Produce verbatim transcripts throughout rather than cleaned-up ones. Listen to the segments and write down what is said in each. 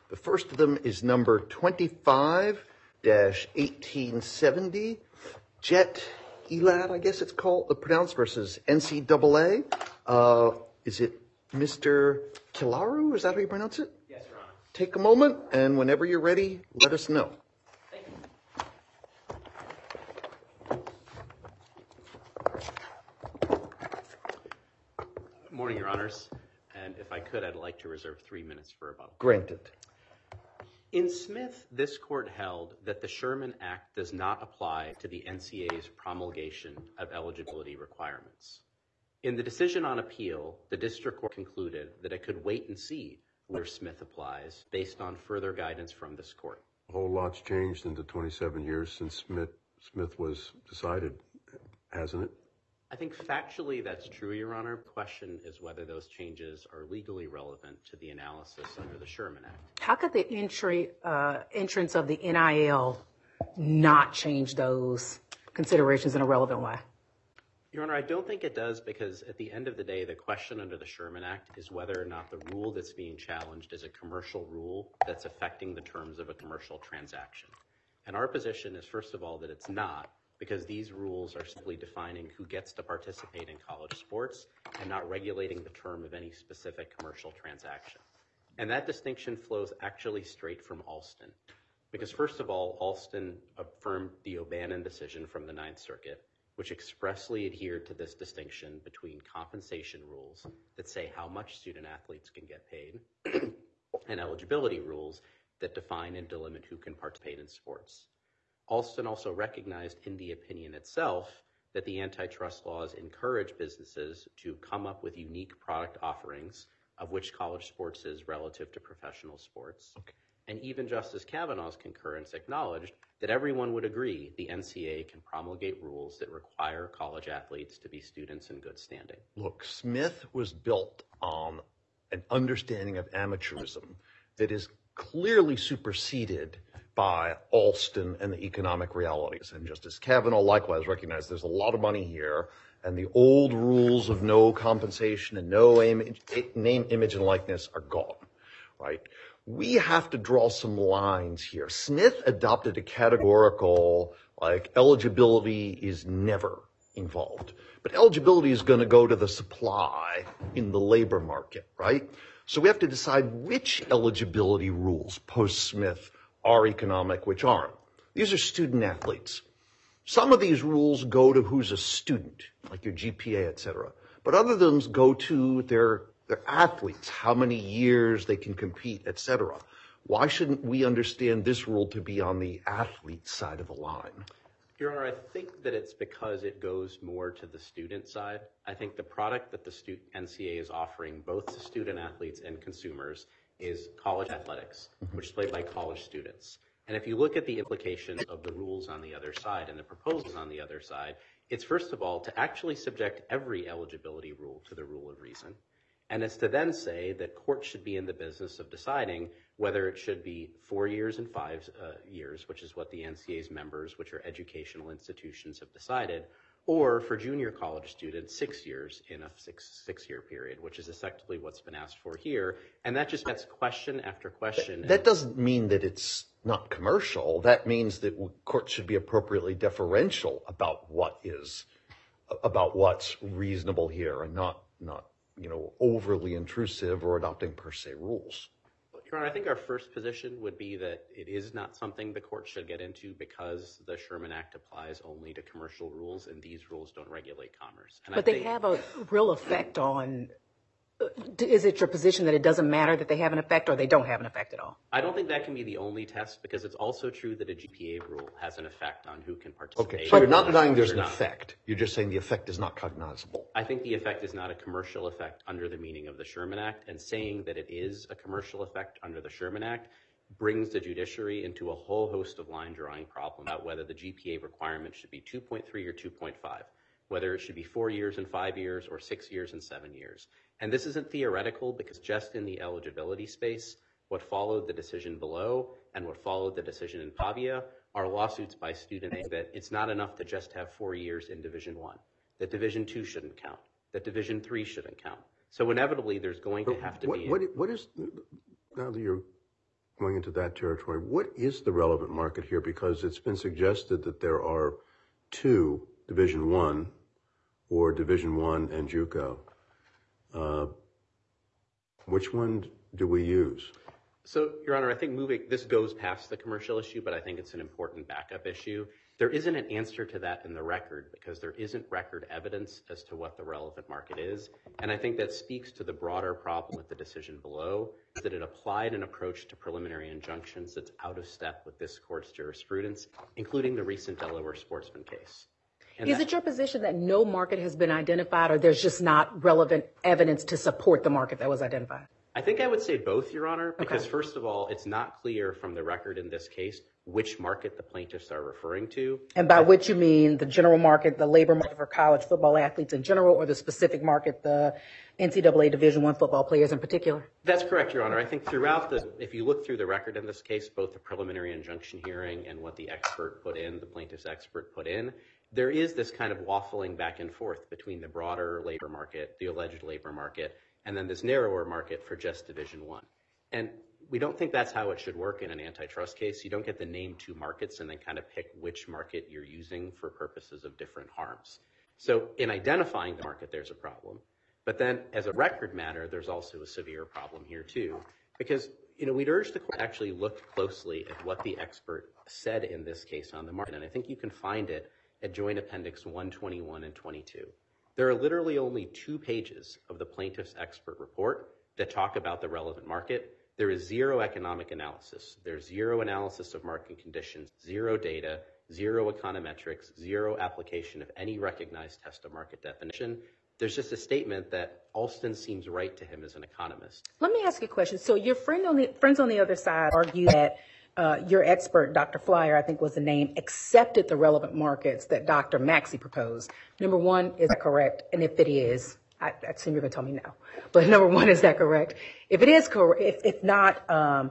The first of them is number twenty-five dash eighteen seventy, Jet Elad, I guess it's called, the pronounced, versus N C double A. Uh, is it Mister Kilaru? Is that how you pronounce it? Yes, Your Honor. Take a moment, and whenever you're ready, let us know. Thank you. Good morning, Your Honors. And if I could, I'd like to reserve three minutes for rebuttal. Granted. In Smith, this court held that the Sherman Act does not apply to the N C A A's promulgation of eligibility requirements. In the decision on appeal, the district court concluded that it could wait and see where Smith applies based on further guidance from this court. A whole lot's changed in the twenty-seven years since Smith, Smith was decided, hasn't it? I think factually that's true, Your Honor. The question is whether those changes are legally relevant to the analysis under the Sherman Act. How could the entry, uh, entrance of the N I L not change those considerations in a relevant way? Your Honor, I don't think it does, because at the end of the day, the question under the Sherman Act is whether or not the rule that's being challenged is a commercial rule that's affecting the terms of a commercial transaction. And our position is, first of all, that it's not, because these rules are simply defining who gets to participate in college sports and not regulating the term of any specific commercial transaction. And that distinction flows actually straight from Alston, because first of all, Alston affirmed the O'Bannon decision from the Ninth Circuit, which expressly adhered to this distinction between compensation rules that say how much student athletes can get paid and eligibility rules that define and delimit who can participate in sports. Alston also recognized in the opinion itself that the antitrust laws encourage businesses to come up with unique product offerings, of which college sports is relative to professional sports. Okay. And even Justice Kavanaugh's concurrence acknowledged that everyone would agree the N C A A can promulgate rules that require college athletes to be students in good standing. Look, Smith was built on an understanding of amateurism that is clearly superseded by Alston and the economic realities. And Justice Kavanaugh likewise recognized there's a lot of money here, and the old rules of no compensation and no image, name, image, and likeness are gone, right? We have to draw some lines here. Smith adopted a categorical, like, eligibility is never involved. But eligibility is going to go to the supply in the labor market, right? So we have to decide which eligibility rules post-Smith are economic, which aren't. These are student athletes. Some of these rules go to who's a student, like your G P A, et cetera. But other ones go to their, their athletes, how many years they can compete, et cetera. Why shouldn't we understand this rule to be on the athlete side of the line? Your Honor, I think that it's because it goes more to the student side. I think the product that the stu- N C A A is offering both to student athletes and consumers is college athletics, which is played by college students. And if you look at the implications of the rules on the other side and the proposals on the other side, it's first of all to actually subject every eligibility rule to the rule of reason. And it's to then say that courts should be in the business of deciding whether it should be four years and five uh, years, which is what the N C A A's members, which are educational institutions, have decided, or for junior college students, six years in a six, six-year period, which is effectively what's been asked for here. And that just gets question after question. That, that doesn't mean that it's not commercial. That means that courts should be appropriately deferential about what is, about what's reasonable here, and not, not, you know, overly intrusive or adopting per se rules. Your Honor, I think our first position would be that it is not something the court should get into because the Sherman Act applies only to commercial rules, and these rules don't regulate commerce. And but I they think, have a real effect on, uh, is it your position that it doesn't matter that they have an effect, or they don't have an effect at all? I don't think that can be the only test, because it's also true that a G P A rule has an effect on who can participate. Okay, so you're not denying there's an an effect. You're just saying the effect is not cognizable. I think the effect is not a commercial effect under the meaning of the Sherman Act, and saying that it is a commercial effect under the Sherman Act brings the judiciary into a whole host of line drawing problems about whether the G P A requirement should be two point three or two point five, whether it should be four years and five years or six years and seven years. And this isn't theoretical, because just in the eligibility space, what followed the decision below and what followed the decision in Pavia are lawsuits by students that it's not enough to just have four years in Division One, that Division Two shouldn't count, that Division Three shouldn't count. So inevitably, there's going to have to what, be. What, what is, now that you're going into that territory, what is the relevant market here? Because it's been suggested that there are two Division One or Division One and JUCO. Uh, which one do we use? So, Your Honor, I think moving, this goes past the commercial issue, but I think it's an important backup issue. There isn't an answer to that in the record because there isn't record evidence as to what the relevant market is. And I think that speaks to the broader problem with the decision below, that it applied an approach to preliminary injunctions that's out of step with this court's jurisprudence, including the recent Delaware Sportsman case. And Is that, it your position that no market has been identified or there's just not relevant evidence to support the market that was identified? I think I would say both, Your Honor, because okay. First of all, it's not clear from the record in this case which market the plaintiffs are referring to. And by which you mean the general market, the labor market for college football athletes in general, or the specific market, the N C double A Division One football players in particular? That's correct, Your Honor. I think throughout the, if you look through the record in this case, both the preliminary injunction hearing and what the expert put in, the plaintiff's expert put in, there is this kind of waffling back and forth between the broader labor market, the alleged labor market, and then this narrower market for just Division One. And we don't think that's how it should work in an antitrust case. You don't get to name two markets and then kind of pick which market you're using for purposes of different harms. So in identifying the market, there's a problem. But then as a record matter, there's also a severe problem here too. Because, you know, we'd urge the court to actually look closely at what the expert said in this case on the market. And I think you can find it at Joint Appendix one twenty-one and twenty-two. There are literally only two pages of the plaintiff's expert report that talk about the relevant market. There is zero economic analysis. There's zero analysis of market conditions, zero data, zero econometrics, zero application of any recognized test of market definition. There's just a statement that Alston seems right to him as an economist. Let me ask you a question. So your friend on the, friends on the other side argue that uh, your expert, Doctor Flyer, I think was the name, accepted the relevant markets that Doctor Maxey proposed. Number one, is that correct? And if it is, I, I assume you're going to tell me no. But number one, is that correct? If it is correct, if, if not, um,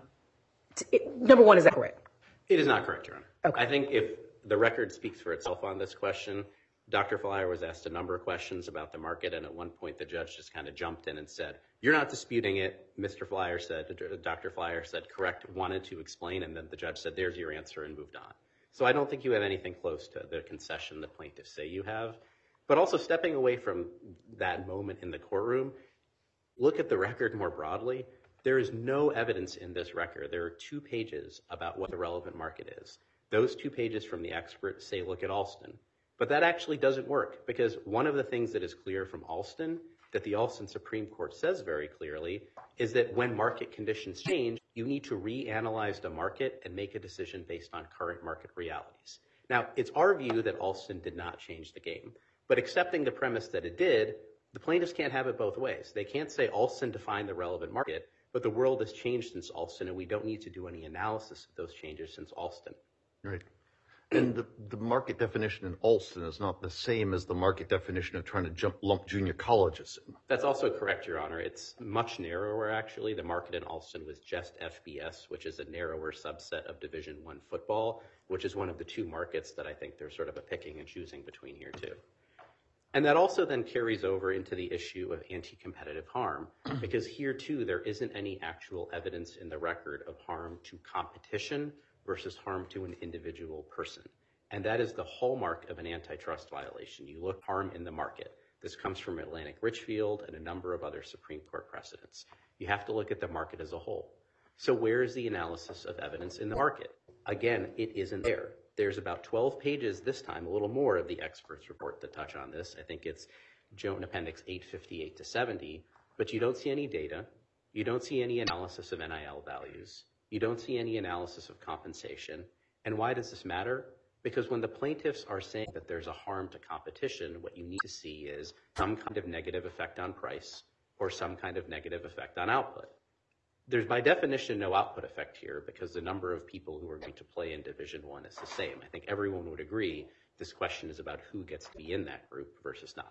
it, number one, is that correct? It is not correct, Your Honor. Okay. I think if the record speaks for itself on this question, Doctor Flyer was asked a number of questions about the market, and at one point the judge just kind of jumped in and said, "You're not disputing it." Mister Flyer said, Doctor Flyer said, "Correct," wanted to explain, and then the judge said, "There's your answer," and moved on. So I don't think you have anything close to the concession the plaintiffs say you have. But also stepping away from that moment in the courtroom, look at the record more broadly. There is no evidence in this record. There are two pages about what the relevant market is. Those two pages from the expert say, look at Alston. But that actually doesn't work, because one of the things that is clear from Alston, that the Alston Supreme Court says very clearly, is that when market conditions change, you need to reanalyze the market and make a decision based on current market realities. Now, it's our view that Alston did not change the game. But accepting the premise that it did, the plaintiffs can't have it both ways. They can't say Alston defined the relevant market, but the world has changed since Alston, and we don't need to do any analysis of those changes since Alston. Right. And the, the market definition in Alston is not the same as the market definition of trying to jump lump junior colleges in. That's also correct, Your Honor. It's much narrower, actually. The market in Alston was just F B S, which is a narrower subset of Division One football, which is one of the two markets that I think there's sort of a picking and choosing between here, too. And that also then carries over into the issue of anti-competitive harm, because here, too, there isn't any actual evidence in the record of harm to competition versus harm to an individual person. And that is the hallmark of an antitrust violation. You look harm in the market. This comes from Atlantic Richfield and a number of other Supreme Court precedents. You have to look at the market as a whole. So where is the analysis of evidence in the market? Again, it isn't there. There's about twelve pages this time, a little more of the experts report that touch on this. I think it's Joint Appendix eight fifty-eight to seventy, but you don't see any data. You don't see any analysis of N I L values. You don't see any analysis of compensation. And why does this matter? Because when the plaintiffs are saying that there's a harm to competition, what you need to see is some kind of negative effect on price or some kind of negative effect on output. There's by definition no output effect here, because the number of people who are going to play in Division One is the same. I think everyone would agree this question is about who gets to be in that group versus not.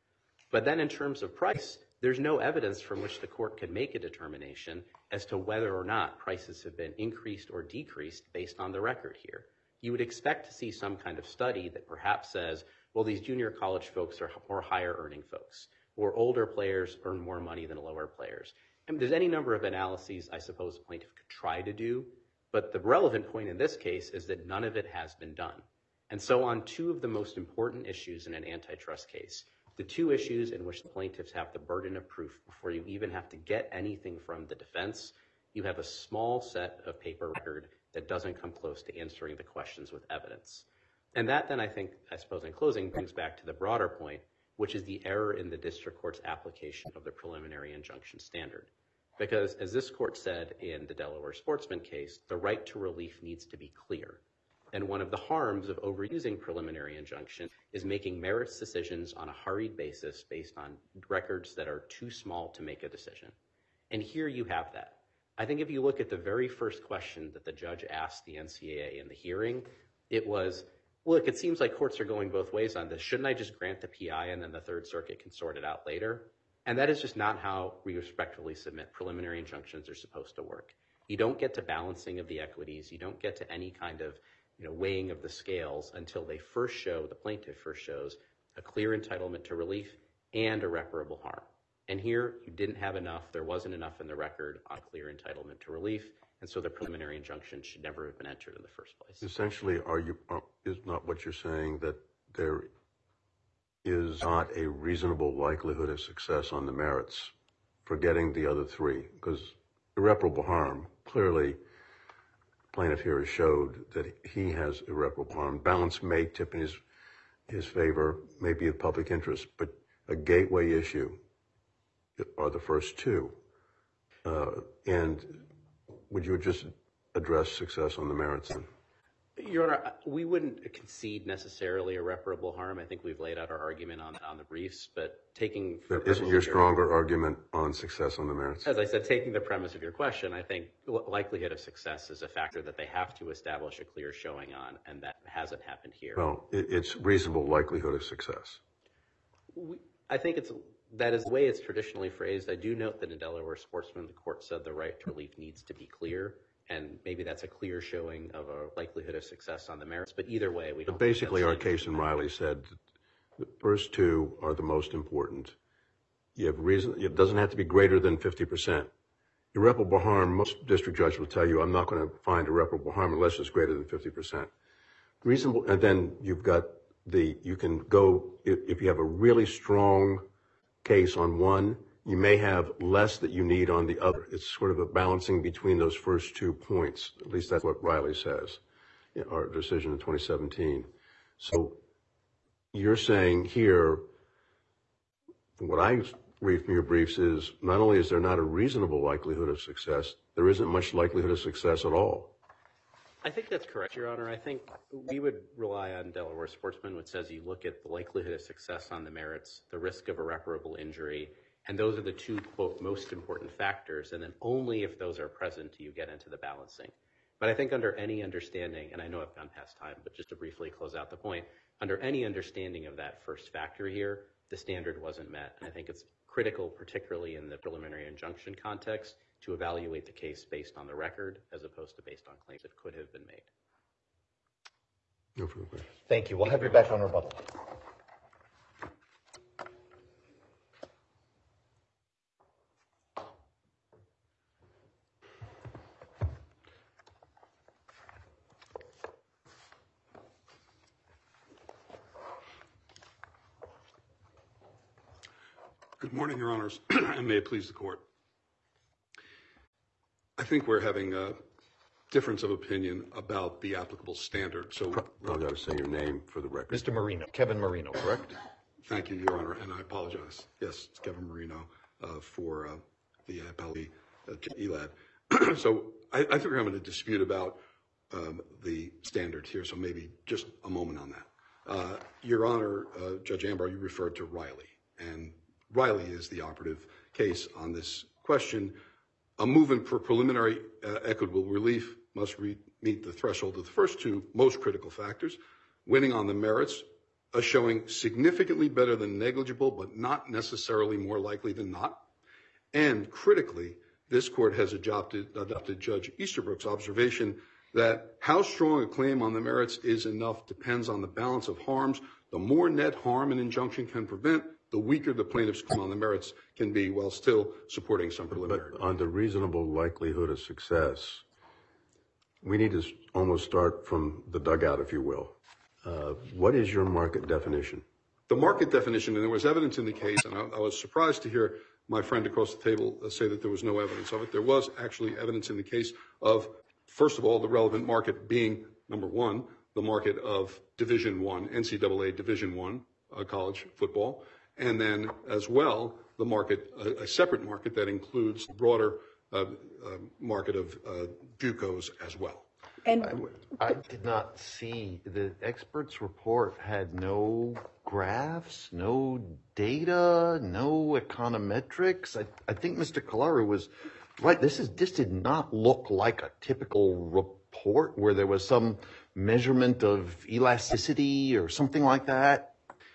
But then in terms of price, there's no evidence from which the court can make a determination as to whether or not prices have been increased or decreased based on the record here. You would expect to see some kind of study that perhaps says, well, these junior college folks are more higher earning folks, or older players earn more money than lower players. I mean, there's any number of analyses I suppose a plaintiff could try to do, but the relevant point in this case is that none of it has been done. And so on two of the most important issues in an antitrust case, the two issues in which the plaintiffs have the burden of proof before you even have to get anything from the defense, you have a small set of paper record that doesn't come close to answering the questions with evidence. And that then I think, I suppose in closing, brings back to the broader point, which is the error in the district court's application of the preliminary injunction standard. Because as this court said in the Delaware Sportsman case, the right to relief needs to be clear. And one of the harms of overusing preliminary injunction is making merits decisions on a hurried basis based on records that are too small to make a decision. And here you have that. I think if you look at the very first question that the judge asked the N C double A in the hearing, it was, look, it seems like courts are going both ways on this. Shouldn't I just grant the P I and then the Third Circuit can sort it out later? And that is just not how we respectfully submit preliminary injunctions are supposed to work. You don't get to balancing of the equities. You don't get to any kind of you know, weighing of the scales until they first show, the plaintiff first shows, a clear entitlement to relief and irreparable harm. And here you didn't have enough. There wasn't enough in the record on clear entitlement to relief. And so the preliminary injunction should never have been entered in the first place. Essentially, are you, are, is not what you're saying that there is not a reasonable likelihood of success on the merits, forgetting the other three? Because irreparable harm, clearly, plaintiff here has showed that he has irreparable harm. Balance may tip in his, his favor, may be of public interest, but a gateway issue are the first two. Uh, and would you just address success on the merits then? Your Honor, we wouldn't concede necessarily irreparable harm. I think we've laid out our argument on, on the briefs, but taking... But isn't your stronger argument on success on the merits? As I said, taking the premise of your question, I think likelihood of success is a factor that they have to establish a clear showing on, and that hasn't happened here. Well, it, it's reasonable likelihood of success. We, I think it's that is the way it's traditionally phrased. I do note that in Delaware Sportsman, the court said the right to relief needs to be clear. And maybe that's a clear showing of a likelihood of success on the merits. But either way, we don't. But basically, our case in Riley said the first two are the most important. You have reason. It doesn't have to be greater than fifty percent. Irreparable harm, most district judges will tell you, I'm not going to find irreparable harm unless it's greater than fifty percent. Reasonable, and then you've got the, you can go, if, if you have a really strong case on one, you may have less that you need on the other. It's sort of a balancing between those first two points. At least that's what Riley says in our decision in twenty seventeen. So you're saying here, what I read from your briefs is not only is there not a reasonable likelihood of success, there isn't much likelihood of success at all. I think that's correct, Your Honor. I think we would rely on Delaware Sportsman, which says you look at the likelihood of success on the merits, the risk of irreparable injury, and those are the two, quote, most important factors. And then only if those are present do you get into the balancing. But I think under any understanding, and I know I've gone past time, but just to briefly close out the point, under any understanding of that first factor here, the standard wasn't met. And I think it's critical, particularly in the preliminary injunction context, to evaluate the case based on the record as opposed to based on claims that could have been made. No further questions. Thank you. We'll have you back on rebuttal. Good morning, Your Honors, and may it please the Court. I think we're having a difference of opinion about the applicable standard. So I've got to say your name for the record. Mister Marino, Kevin Marino, correct? Thank you, Your Honor, and I apologize. Yes, it's Kevin Marino uh, for uh, the appellee, uh, E L A D. So I, I think we're having a dispute about um, the standard here, so maybe just a moment on that. Uh, Your Honor, uh, Judge Ambar, you referred to Riley, and Riley is the operative case on this question. A movement for preliminary uh, equitable relief must re- meet the threshold of the first two most critical factors, winning on the merits, a showing significantly better than negligible, but not necessarily more likely than not. And critically, this court has adopted, adopted Judge Easterbrook's observation that how strong a claim on the merits is enough depends on the balance of harms. The more net harm an injunction can prevent, the weaker the plaintiffs come on the merits can be while still supporting some preliminary. But on the reasonable likelihood of success, we need to almost start from the dugout, if you will. Uh, what is your market definition? The market definition, and there was evidence in the case, and I, I was surprised to hear my friend across the table say that there was no evidence of it. There was actually evidence in the case of, first of all, the relevant market being, number one, the market of Division One, N C double A Division One uh, college football, and then as well the market, a, a separate market that includes the broader uh, uh, market of uh, JUCOs as well. And I did not see, the expert's report had no graphs, no data, no econometrics. I, I think Mister Kalaru was right. This is this did not look like a typical report where there was some measurement of elasticity or something like that.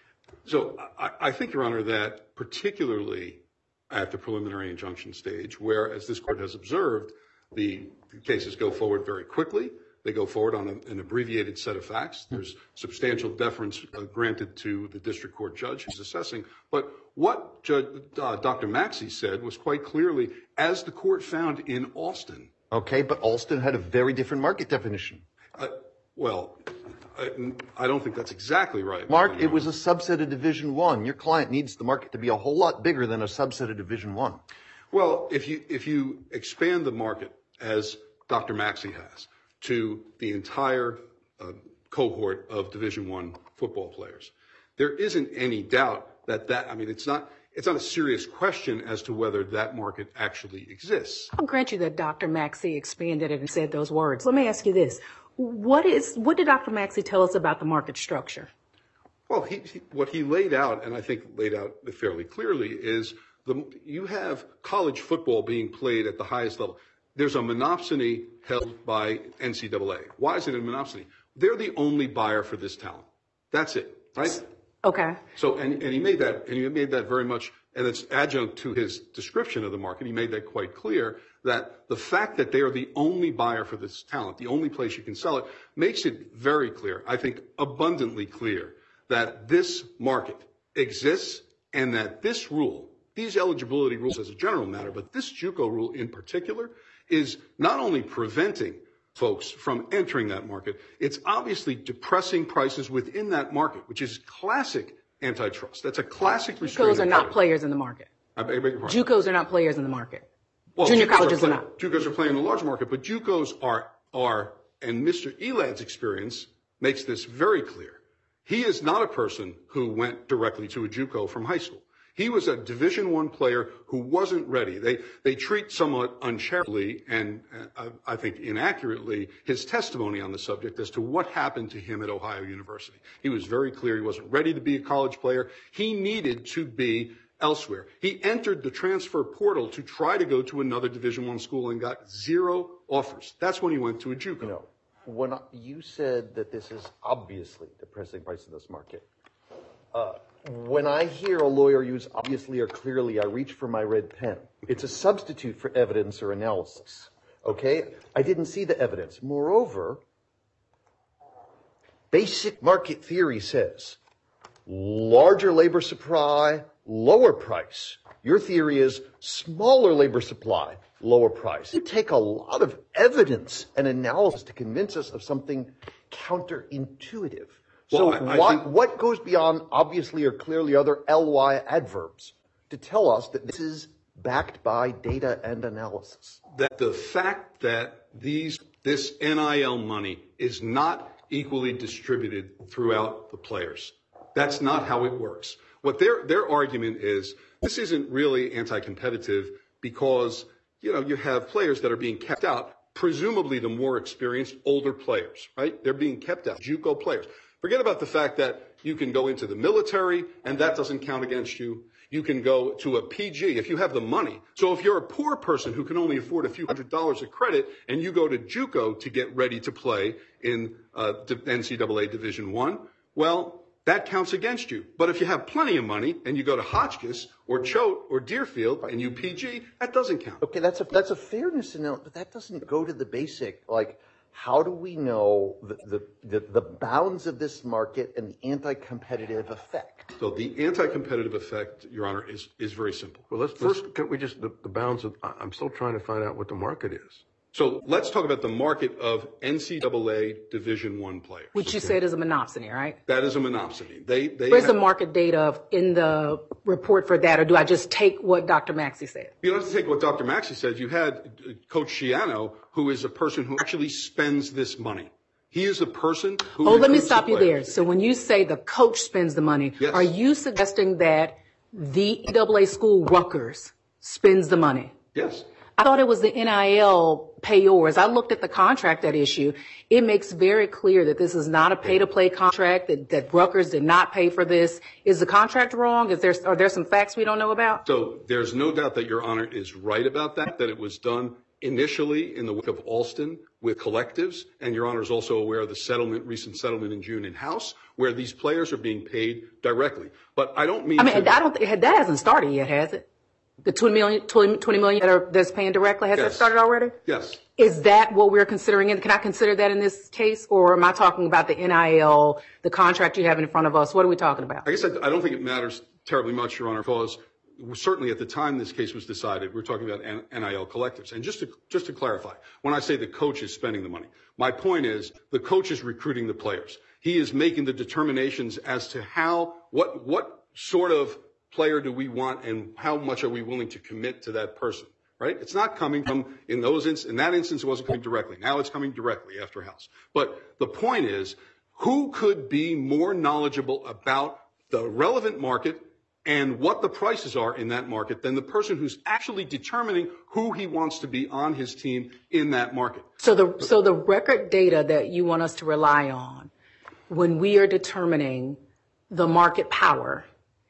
So I, I think, Your Honor, that particularly at the preliminary injunction stage, where, as this court has observed, the cases go forward very quickly. They go forward on a, an abbreviated set of facts. There's substantial deference uh, granted to the district court judge who's assessing. But what Judge, uh, Doctor Maxey said was quite clearly, as the court found in Alston. Okay, but Alston had a very different market definition. Uh, well, I, I don't think that's exactly right. Mark, it was a subset of Division One. Your client needs the market to be a whole lot bigger than a subset of Division One. Well, if you if you expand the market, as Doctor Maxey has, to the entire uh, cohort of Division One football players, there isn't any doubt that that, I mean, it's not, it's not a serious question as to whether that market actually exists. I'll grant you that Doctor Maxey expanded it and said those words. Let me ask you this. What is, what did Doctor Maxey tell us about the market structure? Well, he, he, what he laid out, and I think laid out fairly clearly, is the, you have college football being played at the highest level. There's a monopsony held by N C double A. Why is it a monopsony? They're the only buyer for this talent. That's it, right? Okay. So, and, and he made that, and he made that very much, and it's adjunct to his description of the market. He made that quite clear, that the fact that they are the only buyer for this talent, the only place you can sell it, makes it very clear, I think abundantly clear, that this market exists and that this rule, these eligibility rules as a general matter, but this JUCO rule in particular, is not only preventing folks from entering that market, it's obviously depressing prices within that market, which is classic antitrust. That's a classic restraining JUCOs are not players in the market. I beg your pardon. JUCOs are not players in the market. Well, Junior JUCOs colleges are, are play, not. JUCOs are playing in the large market, but JUCOs are, are, and Mister Elad's experience makes this very clear. He is not a person who went directly to a JUCO from high school. He was a Division One player who wasn't ready. They they treat somewhat uncharitably and uh, I think inaccurately his testimony on the subject as to what happened to him at Ohio University. He was very clear he wasn't ready to be a college player. He needed to be elsewhere. He entered the transfer portal to try to go to another Division One school and got zero offers. That's when he went to a JUCO. You know, when I, you said that this is obviously depressing price in this market, uh, when I hear a lawyer use obviously or clearly, I reach for my red pen. It's a substitute for evidence or analysis. Okay? I didn't see the evidence. Moreover, basic market theory says larger labor supply, lower price. Your theory is smaller labor supply, lower price. You take a lot of evidence and analysis to convince us of something counterintuitive. So Well, I- I what, think- what goes beyond obviously or clearly other L Y adverbs to tell us that this is backed by data and analysis? That the fact that these this N I L money is not equally distributed throughout the players. That's not how it works. What their their argument is, this isn't really anti-competitive because, you know, you have players that are being kept out, presumably the more experienced older players, right? They're being kept out, JUCO players. Forget about the fact that you can go into the military and that doesn't count against you. You can go to a P G if you have the money. So if you're a poor person who can only afford a few hundred dollars of credit and you go to JUCO to get ready to play in uh, N C double A Division One, well, that counts against you. But if you have plenty of money and you go to Hotchkiss or Choate or Deerfield and you P G, that doesn't count. Okay, that's a that's a fairness analysis, but that doesn't go to the basic, like, how do we know the, the, the, the bounds of this market and the anti-competitive effect? So the anti-competitive effect, Your Honor, is, is very simple. Well, let's first, can we just, the, the bounds of, I'm still trying to find out what the market is. So let's talk about the market of N C double A Division One players. Which you said is a monopsony, right? That is a monopsony. They, they Where's have, the market data in the report for that, or do I just take what Doctor Maxey said? You don't have to take what Doctor Maxey said. You had uh, Coach Schiano, who is a person who actually spends this money. He is a person who. Oh, let me recruits stop the you there. players. So when you say the coach spends the money, Yes. are you suggesting that the N double A school Rutgers spends the money? Yes. I thought it was the N I L payors. I looked at the contract at issue. It makes very clear that this is not a pay-to-play contract, that, that Rutgers did not pay for this. Is the contract wrong? Is there, are there some facts we don't know about? So there's no doubt that Your Honor is right about that, that it was done initially in the wake of Alston with collectives, and Your Honor is also aware of the settlement, recent settlement in June in House, where these players are being paid directly. But I don't mean I mean, to, I don't think that hasn't started yet, has it? The twenty million, twenty million that are, that's paying directly, has that Yes. started already? Yes. Is that what we're considering? And can I consider that in this case? Or am I talking about the N I L, the contract you have in front of us? What are we talking about? I guess I, I don't think it matters terribly much, Your Honor, because certainly at the time this case was decided, we're talking about N I L collectives. And just to, just to clarify, when I say the coach is spending the money, my point is the coach is recruiting the players. He is making the determinations as to how, what, what sort of player do we want and how much are we willing to commit to that person, right? It's not coming from, in those instances, in that instance, it wasn't coming directly. Now it's coming directly after House. But the point is, who could be more knowledgeable about the relevant market and what the prices are in that market than the person who's actually determining who he wants to be on his team in that market? So the, so the record data that you want us to rely on when we are determining the market power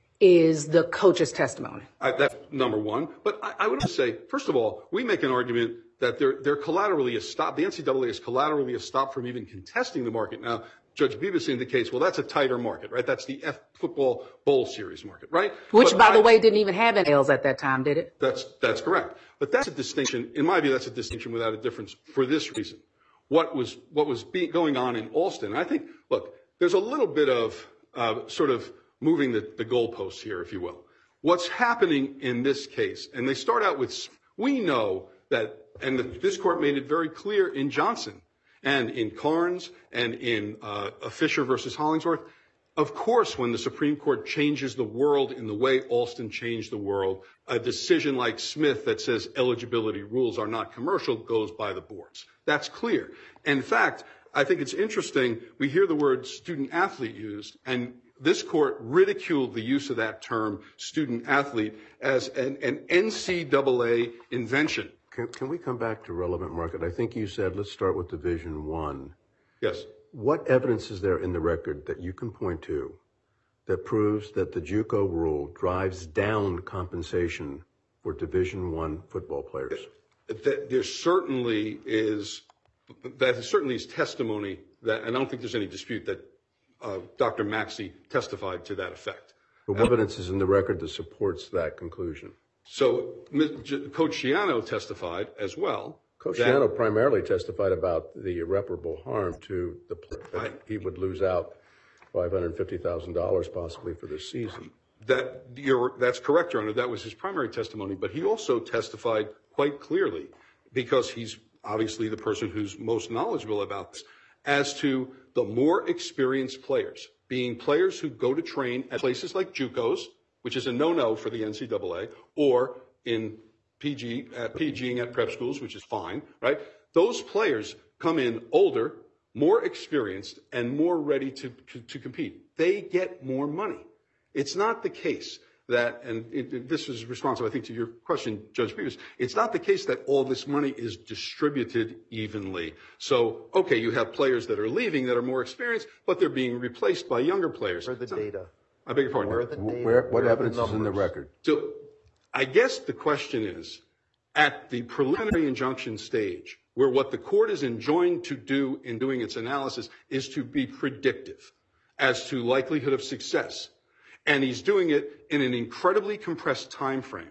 is the coach's testimony. I, that's number one. But I, I would also say, first of all, we make an argument that they're, they're collaterally stopped. The N C double A is collaterally stopped from even contesting the market. Now, Judge Bevis indicates, well, that's a tighter market, right? That's the F football bowl series market, right? Which, But by I, the way, didn't even have N I Ls at that time, did it? That's, that's correct. But that's a distinction. In my view, that's a distinction without a difference for this reason. What was, what was be, going on in Alston? I think, look, there's a little bit of uh, sort of moving the, the goalposts here, if you will. What's happening in this case, and they start out with, we know that, and the, this court made it very clear in Johnson and in Carnes and in uh, Fisher versus Hollingsworth, of course, when the Supreme Court changes the world in the way Alston changed the world, a decision like Smith that says eligibility rules are not commercial goes by the boards. That's clear. In fact, I think it's interesting, we hear the word student athlete used, and this court ridiculed the use of that term, student athlete, as an, an N C double A invention. Can, can we come back to relevant market? I think you said, let's start with Division One. Yes. What evidence is there in the record that you can point to that proves that the JUCO rule drives down compensation for Division One football players? That there certainly is, that certainly is testimony that, and I don't think there's any dispute that uh, Doctor Maxey testified to that effect. But what evidence is in the record that supports that conclusion? So Coach Schiano testified as well. Coach that- Schiano primarily testified about the irreparable harm to the player. That he would lose out five hundred fifty thousand dollars possibly for this season. That you're, that's correct, Your Honor. That was his primary testimony. But he also testified quite clearly, because he's obviously the person who's most knowledgeable about this, as to the more experienced players, being players who go to train at places like JUCOs, which is a no-no for the N C double A, or in P G, at PGing at prep schools, which is fine, right? Those players come in older, more experienced, and more ready to, to, to compete. They get more money. It's not the case that, and it, it, this is responsive, I think, to your question, Judge Bevis, it's not the case that all this money is distributed evenly. So, okay, you have players that are leaving that are more experienced, but they're being replaced by younger players. Where are the So- data? I beg your pardon. Where are the data? Where, what Where are the evidence is in the numbers? record? So I guess the question is, at the preliminary injunction stage, where what the court is enjoined to do in doing its analysis is to be predictive as to likelihood of success, and he's doing it in an incredibly compressed time frame,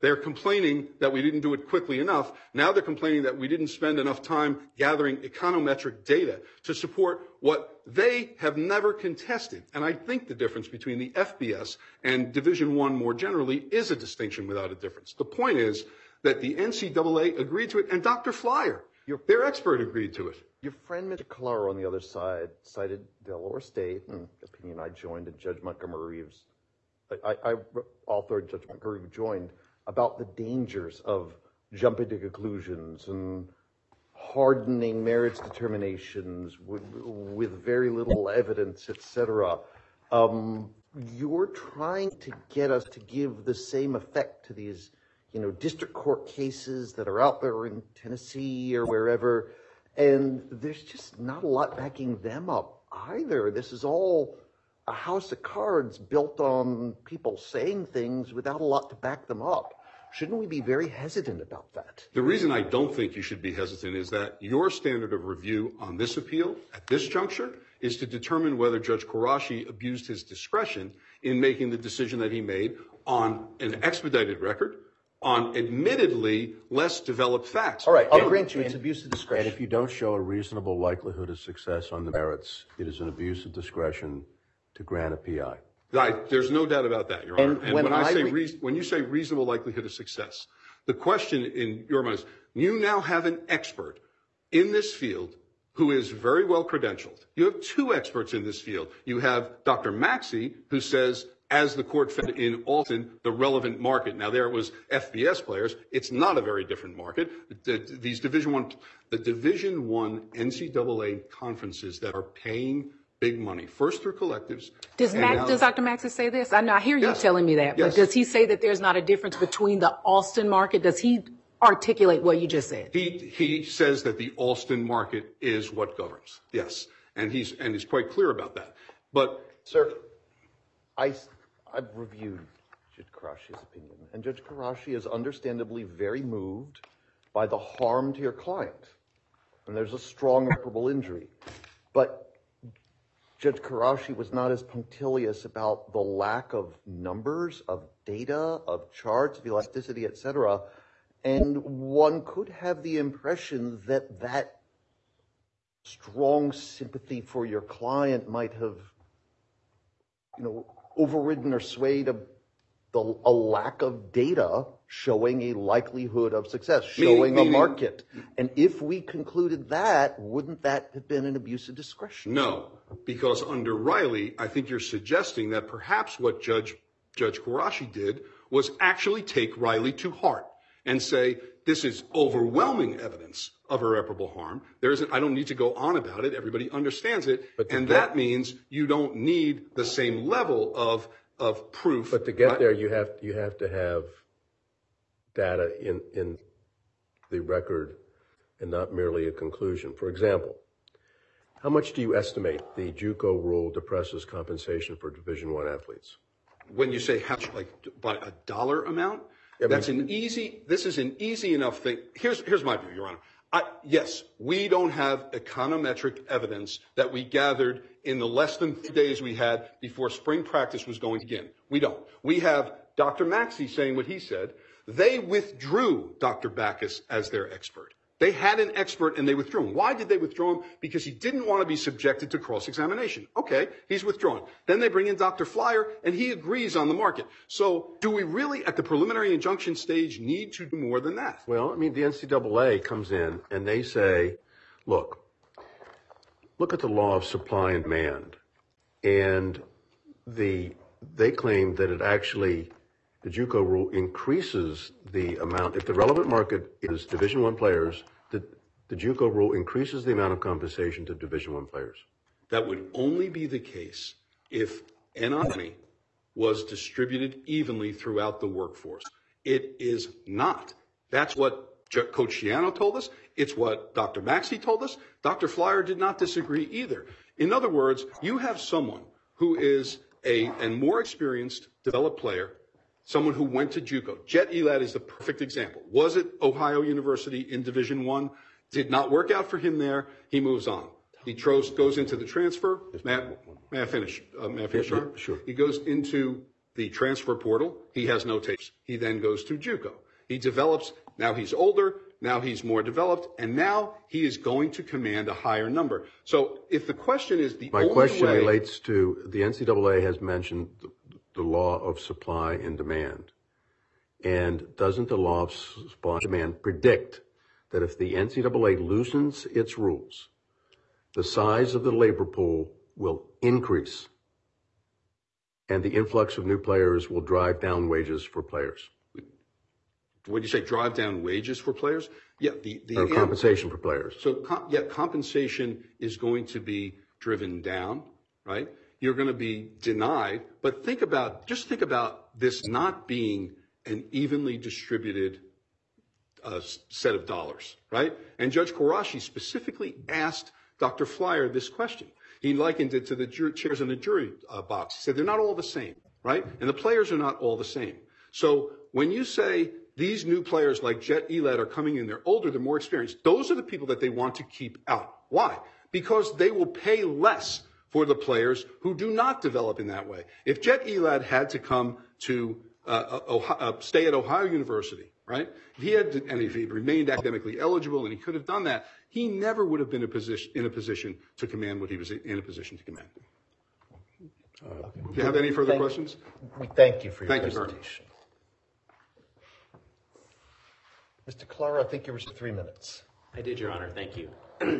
They're complaining that we didn't do it quickly enough. Now they're complaining that we didn't spend enough time gathering econometric data to support what they have never contested. And I think the difference between the F B S and Division One more generally is a distinction without a difference. The point is that the N C double A agreed to it, and Doctor Flyer, their expert, agreed to it. Your friend, Mister Collaro, on the other side, cited Delaware State, an opinion I joined, and Judge Montgomery Reeves, I, I authored, Judge Montgomery joined, about the dangers of jumping to conclusions and hardening merits determinations with, with very little evidence, et cetera. Um, you're trying to get us to give the same effect to these, you know, district court cases that are out there in Tennessee or wherever, and there's just not a lot backing them up either. This is all a house of cards built on people saying things without a lot to back them up. Shouldn't we be very hesitant about that? The reason I don't think you should be hesitant is that your standard of review on this appeal at this juncture is to determine whether Judge Qureshi abused his discretion in making the decision that he made on an expedited record, on admittedly less developed facts. All right, I'll And- grant you it's abuse of discretion. And if you don't show a reasonable likelihood of success on the merits, it is an abuse of discretion to grant a P I. I, there's no doubt about that, Your Honor. And And when when I I say re- reas- when you say reasonable likelihood of success, the question in your mind is, you now have an expert in this field who is very well credentialed. You have two experts in this field. You have Doctor Maxey, who says, as the court found in Alton, the relevant market. Now, there it was F B S players. It's not a very different market. The, the, these Division One, the Division One N C double A conferences that are paying big money, first through collectives. Does, and Max, now- does Doctor Maxey say this? I know I hear you Yes. telling me that, Yes. but does he say that there's not a difference between the Alston market? Does he articulate what you just said? He he says that the Alston market is what governs. Yes, and he's and he's quite clear about that. But Sir, I, I've reviewed Judge Qureshi's opinion, and Judge Qureshi is understandably very moved by the harm to your client, and there's a strong irreparable injury. But Judge Qureshi was not as punctilious about the lack of numbers, of data, of charts, of elasticity, et cetera. And one could have the impression that that strong sympathy for your client might have, you know, overridden or swayed a, the, a lack of data showing a likelihood of success, showing Meaning- a market. And if we concluded that, wouldn't that have been an abuse of discretion? no, because under Riley, I think you're suggesting that perhaps what Judge Judge Qureshi did was actually take Riley to heart and say, this is overwhelming evidence of irreparable harm. There isn't, I don't need to go on about it. Everybody understands it. And that means you don't need the same level of, of proof. But to get there, you have you have to have data in in the record and not merely a conclusion. For example, how much do you estimate the JUCO rule depresses compensation for Division One athletes? When you say how, like by a dollar amount, I mean- that's an easy, this is an easy enough thing. Here's, here's my view, Your Honor. I, yes, we don't have econometric evidence that we gathered in the less than three days we had before spring practice was going to begin. We don't. We have Doctor Maxey saying what he said. They withdrew Doctor Backus as their expert. They had an expert and they withdrew him. Why did they withdraw him? Because he didn't want to be subjected to cross-examination. Okay, he's withdrawn. Then they bring in Doctor Flyer and he agrees on the market. So do we really, at the preliminary injunction stage, need to do more than that? Well, I mean, the N C double A comes in and they say, look, look at the law of supply and demand. And the they claim that it actually, the JUCO rule increases the amount. If the relevant market is Division One players, the, the JUCO rule increases the amount of compensation to Division One players. That would only be the case if N I money was distributed evenly throughout the workforce. It is not. That's what Coach Schiano told us. It's what Doctor Maxey told us. Doctor Flyer did not disagree either. In other words, you have someone who is a, a more experienced, developed player, someone who went to JUCO. Jet Elad is the perfect example. Was at Ohio University in Division One. Did not work out for him there. He moves on. He tros, goes into the transfer. May I, may I finish? Uh, may I finish? Yeah, Sir? sure. He goes into the transfer portal, he has no tapes. He then goes to JUCO. He develops, now he's older, now he's more developed, and now he is going to command a higher number. So if the question is the My only question way, relates to the N C double A has mentioned the, the law of supply and demand. And doesn't the law of supply and demand predict that if the N C double A loosens its rules, the size of the labor pool will increase and the influx of new players will drive down wages for players? when you say drive down wages for players, yeah, the, the or compensation for players. So com- yeah, compensation is going to be driven down, right? You're going to be denied, but think about, just think about this not being an evenly distributed uh, set of dollars, right? And Judge Quarashi specifically asked Doctor Flyer this question. He likened it to the jur- chairs in the jury uh, box. He said they're not all the same, right? And the players are not all the same. So when you say these new players like Jet Elad are coming in, they're older, they're more experienced, those are the people that they want to keep out. Why? Because they will pay less for the players who do not develop in that way. If Jet Elad had to come to uh, Ohio, uh, stay at Ohio University, right? If he had to, and if he remained academically eligible and he could have done that, he never would have been a position, in a position to command what he was in a position to command. Uh, do you have any further thank, questions? We thank you for your thank presentation. You Mister Clara, I think you were three minutes. I did, Your Honor. Thank you.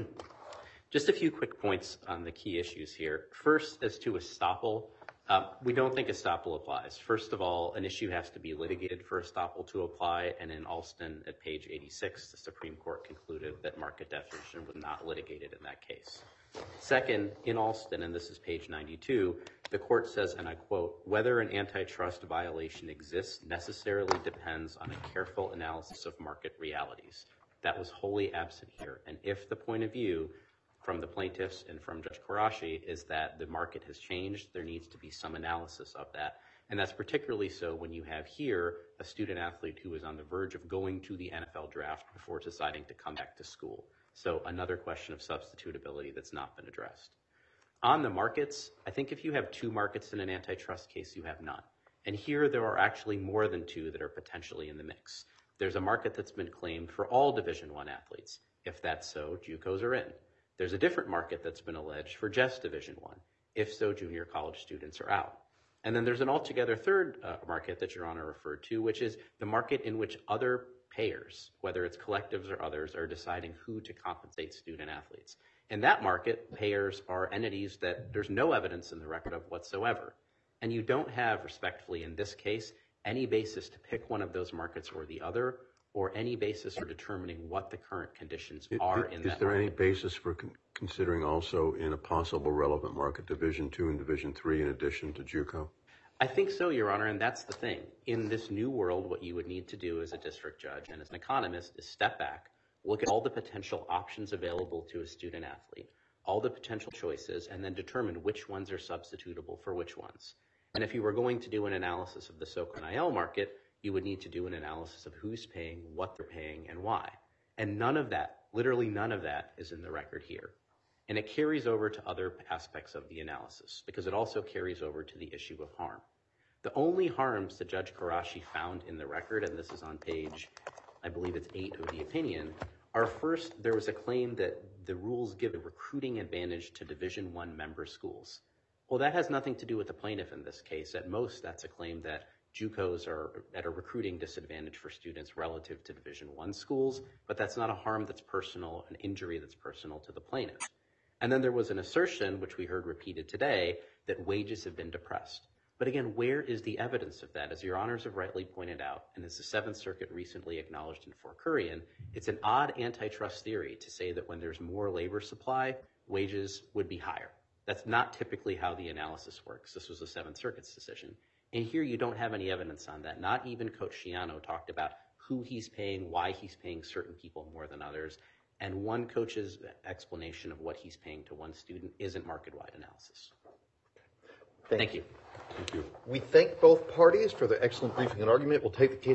Just a few quick points on the key issues here. First, as to estoppel, uh, we don't think estoppel applies. First of all, an issue has to be litigated for estoppel to apply, and in Alston at page eighty-six, the Supreme Court concluded that market definition was not litigated in that case. Second, in Alston, and this is page ninety-two, the court says, and I quote, whether an antitrust violation exists necessarily depends on a careful analysis of market realities. That was wholly absent here. And if the point of view from the plaintiffs and from Judge Quarashi is that the market has changed, there needs to be some analysis of that. And that's particularly so when you have here a student athlete who is on the verge of going to the N F L draft before deciding to come back to school. So another question of substitutability that's not been addressed. On the markets, I think if you have two markets in an antitrust case, you have none. And here there are actually more than two that are potentially in the mix. There's a market that's been claimed for all Division I athletes. If that's so, JUCOs are in. There's a different market that's been alleged for just Division I. If so, junior college students are out. And then there's an altogether third uh, market that Your Honor referred to, which is the market in which other payers, whether it's collectives or others, are deciding who to compensate student athletes. In that market, payers are entities that there's no evidence in the record of whatsoever. And you don't have, respectfully in this case, any basis to pick one of those markets or the other, or any basis for determining what the current conditions are in that market. Is there any basis for con- considering also in a possible relevant market Division two and Division three in addition to JUCO? I think so, Your Honor, and that's the thing. In this new world, what you would need to do as a district judge and as an economist is step back, look at all the potential options available to a student athlete, all the potential choices, and then determine which ones are substitutable for which ones. And if you were going to do an analysis of the SoCo N I L market, you would need to do an analysis of who's paying, what they're paying, and why. And none of that, literally none of that, is in the record here. And it carries over to other aspects of the analysis, because it also carries over to the issue of harm. The only harms that Judge Quarashi found in the record, and this is on page, I believe it's eight of the opinion, are first, there was a claim that the rules give a recruiting advantage to Division I member schools. Well, that has nothing to do with the plaintiff in this case. At most, that's a claim that JUCOs are at a recruiting disadvantage for students relative to Division I schools, but that's not a harm that's personal, an injury that's personal to the plaintiff. And then there was an assertion, which we heard repeated today, that wages have been depressed. But again, where is the evidence of that? As Your Honors have rightly pointed out, and as the Seventh Circuit recently acknowledged in Forcurian, it's an odd antitrust theory to say that when there's more labor supply, wages would be higher. That's not typically how the analysis works. This was the Seventh Circuit's decision. And here you don't have any evidence on that. Not even Coach Schiano talked about who he's paying, why he's paying certain people more than others. And one coach's explanation of what he's paying to one student isn't market-wide analysis. Thank, Thank you. Thank you. We thank both parties for their excellent briefing and argument. We'll take the case